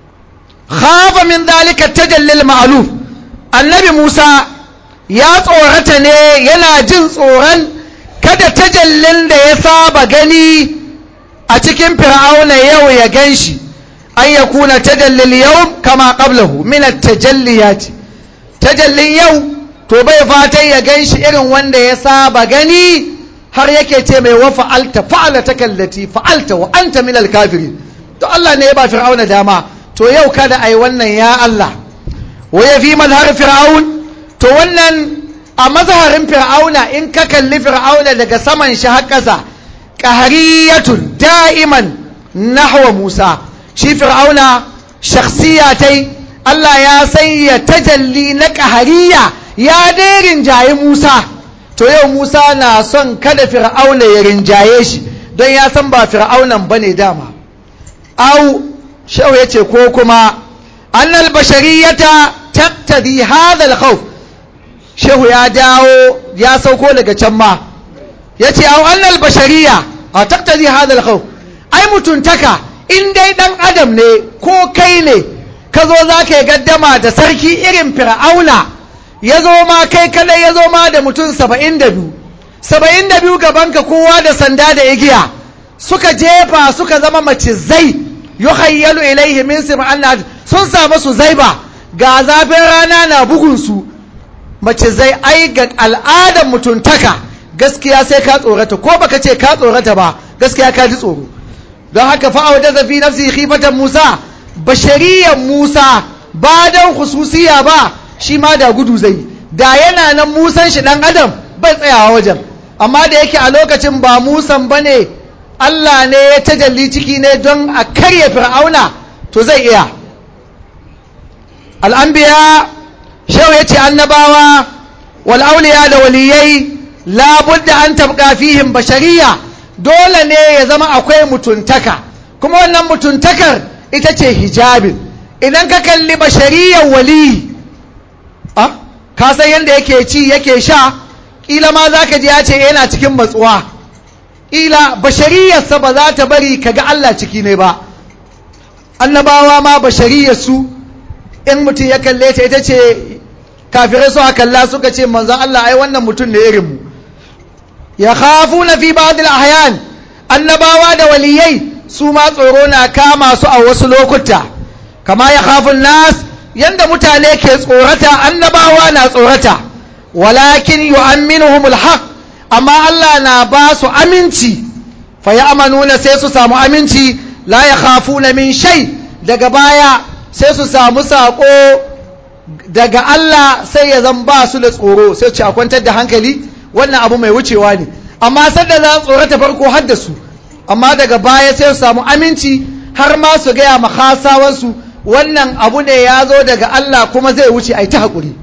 khafa min dalika tajallil ma'luf annabi Musa ya tsorata ne yana jin tsoron kada tajallin da ya saba gani a cikin fir'auna yau ya ganshi an yakuna tajallil yau kama qablahu min at-tajalliyat tajallin yau to bai fatan ya ganshi irin wanda ya saba gani har yake ce mai wa fa'alta kallati fa'alta wa anta min al-kafirin to Allah ne ya ba fir'auna dama to yau kada ai wannan ya Allah waya fi mazhar fir'aun to wannan a mazharin fir'auna in ka kalli fir'auna daga saman shi har ƙasa qahariyatun da'iman nahwa Musa shi fir'auna shakhsiyatai Allah ya sanya tajalli na qahariya ya dai rinjaye Musa to yau Musa na son kada fir'auna ya rinjaye shi don ya san ba fir'aunan bane dama au shau yace ko kuma annal bashariyata taqtadi hadha al-khawf shehu ya dawo ya sauko daga can ma yace au annal bashariya taqtadi hadha al-khawf ai mutuntaka in dai dan adam ne ko kai ne ka zo zaka yi gaddama da sarki irin fir'auna ya zo ma kai kadai ya zo ma da mutum 72 gabanka kowa da sanda da igiya suka jefa suka zama macizai yukhayyalu ilaihi min sim'an sun samu su zaiba ga zafin rana na bugun su macizai ai ga al'adar mutuntaka gaskiya sai ka tsorata ko baka ce ka tsorata ba gaskiya ka ji tsoro don haka fa'auda zafi nafsi khifatan Musa bashariyan Musa ba dan khususiya ba shi ma da gudu zai da yana nan Musan shi dan adam bai tsayawa wajen amma da yake a lokacin ba Musan bane Allah ne ya tajalli ciki ne don a karya fir'auna to zai iya al'anbiya shau yace annabawa wal auliya da waliyai la budda an tabqa fihim bashariya dole ne ya zama akwai mutuntaka kuma wannan mutuntakar ita ce hijabin idan ka kalli bashariyar wali ka san yadda yake ci yake sha ƙila ma za ka ji ya ce yana cikin matsuwa ƙila bashariyarsa ba za ta bari ka ga Allah ciki ne ba annabawa ma bashariyarsu in mutum ya kalle ta ita ce kafirai su a kalla suka ce manzan Allah ai wannan mutum ne irinmu ya khafu na fi ba'dil ahyan annabawa da waliyai su ma tsoro na kama su a wasu lokuta kama ya khafun nas yanda mutane ke tsorata annabawa na tsorata walakin yu'minuhumul haqq amma Allah na ba su aminci fa ya'manuna sai su samu aminci la yakhafuna min shay daga baya sai su samu sako daga Allah sai ya zan ba su da tsoro sai su kwantar da hankali wannan abu mai wucewa ne amma sanda za tsorata farko har da su amma daga baya sai su samu aminci har ma su gaya makhasawansu wannan abu ne ya zo daga Allah kuma zai wuce ai ta haƙuri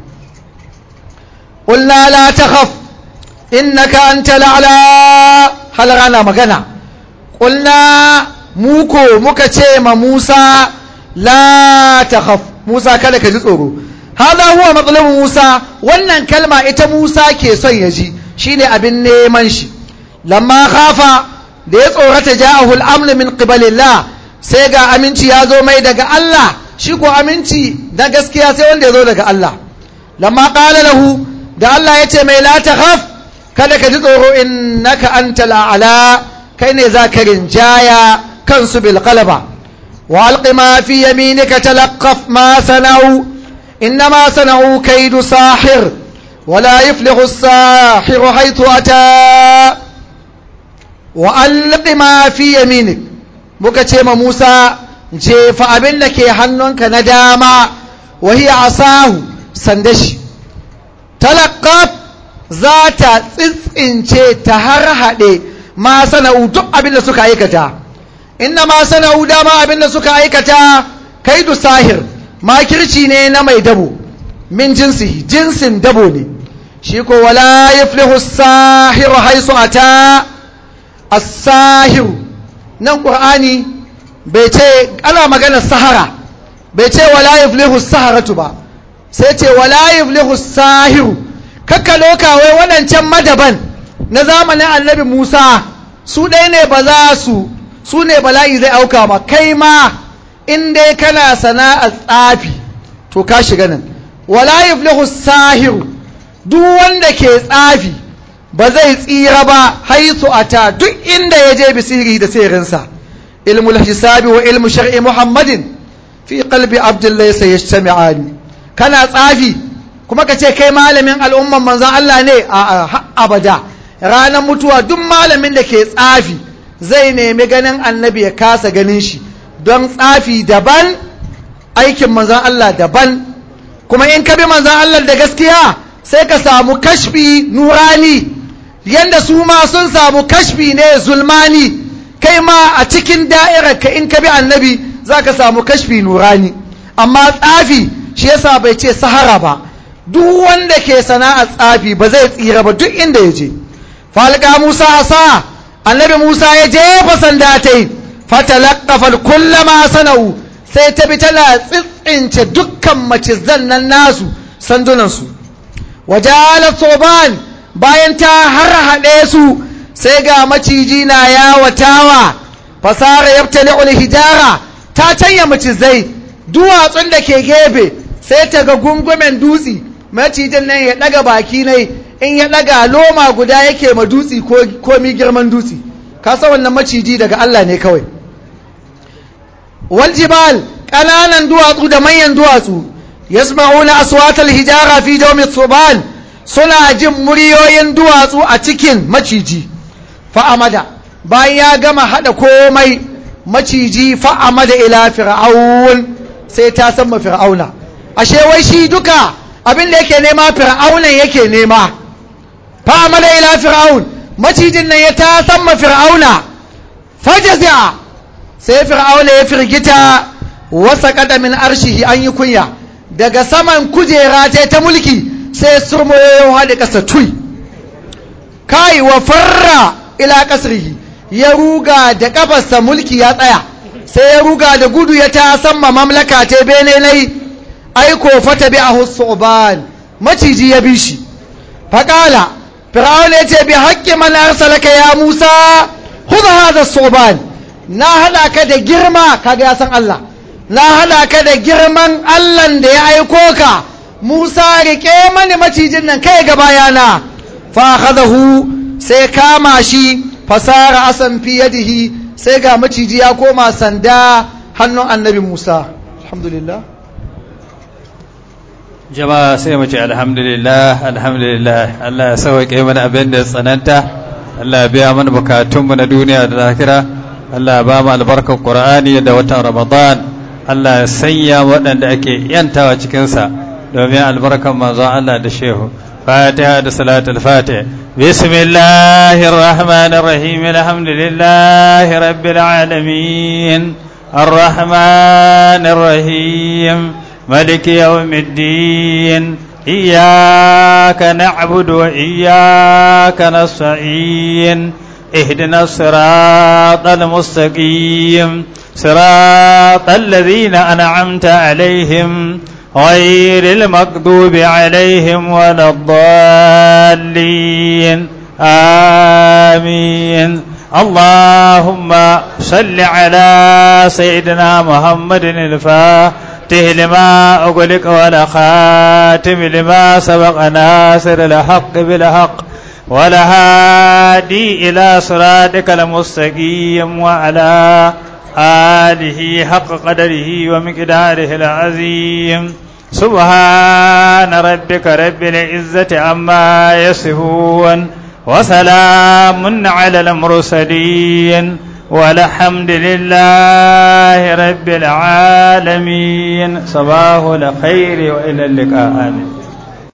qulna la takhaf innaka antal a'la hal rana magana qulna muka ce ma Musa la takhaf Musa kada ka ji tsoro hada huwa matsalubin Musa wannan kalma ita Musa ke son ya ji shine abin neman shi lamma khafa da ya tsorata ja'ahu al-amn min qibalillah sai ga aminci ya zo mai daga Allah shi ko aminci na gaskiya sai wanda ya zo daga Allah lamma qala lahu da Allah ya ce mai la takhaf kada ka ji tsoro innaka antal a'la kai ne zaka rinjaya kansu bil qalaba wa alqi ma fi yaminika talaqqaf ma sana'u innama sana'u kaydu sahir ولا يفلح الساحر حيث أتى وألق ما في يمينك مكتم موسى جيف أبنك حنونك نداما وهي عصاه سندش تلقف ذات تسئنشي تهرهد ما سنعو دق أبن سكا أيكتا إنما سنعو داما أبن سكا أيكتا كيد ساحر ما كرشيني نمي دبو min jinsihi jinsin dabo ne shi ko wala yaflihu as-sahiru haisu ata as-sahiru nan qur'ani bai ce ana magana sahara bai ce wala yaflihu as-saharatu ba sai ce wala yaflihu as-sahiru kakka loka wai wadancan madaban na zamanin annabi Musa su dai ne ba za su ne bala'i zai auka ma kai ma in dai kana sana'ar tsafi to ka shiga nan wala yuflihu sahiru duk wanda ke tsafi ba zai tsira ba haisu ata duk inda ya je bisiri da sirrinsa ilmul hisabi wa ilmu shar'i muhammadin fi qalbi abdullahi sayajtami'ani kana tsafi kuma ka ce kai malamin al'umman manzon Allah ne a abada ranar mutuwa duk malamin da ke tsafi zai nemi ganin annabi ya kasa ganin shi don tsafi daban aikin manzon Allah daban kuma in ka bi manzan Allah da gaskiya sai ka samu kashfi nurani yanda su ma sun samu kashfi ne zulmani, kai ma a cikin da'irar ka in ka bi annabi za ka samu kashfi nurani. Amma tsafi shi yasa bai ce sahara ba, duk wanda ke sana'ar tsafi ba zai tsira ba duk inda ya je. Falka Musa asa, annabi Musa ya jefa sanda ta yi, fatalaqqafa kullama sana'u, sai ta bi tana tsitsince dukkan macizan nan nasu sandunansu. Wajalat soban, bayan ta harhaɗe su sai ga maciji na yawatawa, fasara yabtali'ul hijara, ta canya macizai duwatsun da ke gefe, sai ta ga gungumen dutse, macijin nan ya ɗaga baki ne, in ya ɗaga loma guda yake ma dutse ko mi girman dutse, ka san wannan maciji daga Allah ne kawai. Wal jibal, ƙananan duwatsu da manyan duwatsu, yasma'una aswatal hijara fi jawmi suban, suna jin muryoyin duwatsu a cikin maciji. Fa'amada, bayan ya gama haɗa komai, maciji fa'amada ila fir'aun, sai ta san ma fir'auna. Ashe wai shi duka abin da yake nema fir'aunan yake nema. Fa'amada ila fir'aun, macijin nan ya ta san ma fir'auna. Fajazi'a, sai fir'auna ya firgita, wasa kada min arshihi, an yi kunya daga saman kujera ta mulki, sai surmoyo haɗe ƙasa tui. Kai wa farra ila kasrihi, ya ruga da kafarsa, mulki ya tsaya, sai ya ruga da gudu ya ta samma mamlaka ta bene nai. Aiko fata bi a su'ban, maciji ya bi shi. Faƙala fir'auna ya ce bi haƙƙi man arsalaka ya Musa, khudha hadha su'ban, na hada ka da girma, kaga ya san Allah, na hada ka da girman Allah da ya aiko ka Musa, rike mani macijin nan kai ga bayana. Fa akhadahu, sai kama shi, fasara asan fi yadihi, sai ga maciji ya koma sanda hannun annabi Musa. Alhamdulillah.
Jama'a sai mu ce alhamdulillah, alhamdulillah. Allah ya sauke mana abin da tsananta, Allah ya biya mana bukatunmu na duniya da lahira, Allah ya ba mu albarkar Qur'ani da watan Ramadan, Allah ya sanya waɗanda ake yantawa cikinsa domin albarkar manzon Allah da shehu. Fatiha da salatul Fatiha. Bismillahir Rahmanir Rahim. Alhamdulillahi Rabbil Alamin. Ar-Rahmanir Rahim. Maliki Yawmiddin. Iyyaka na'budu wa iyyaka nasta'in. اهدنا الصراط المستقيم صراط الذين أنعمت عليهم غير المغضوب عليهم ولا الضالين آمين. اللهم صل على سيدنا محمد الفاتح لما أغلق والخاتم لما سبق ناصر الحق بالحق والهادي إلى صراطك المستقيم وعلى آله حق قدره ومقداره العظيم. سبحان ربك رب العزة عما يصفون وسلام على المرسلين والحمد لله رب العالمين. صباح الخير وإلى اللقاء. آمين.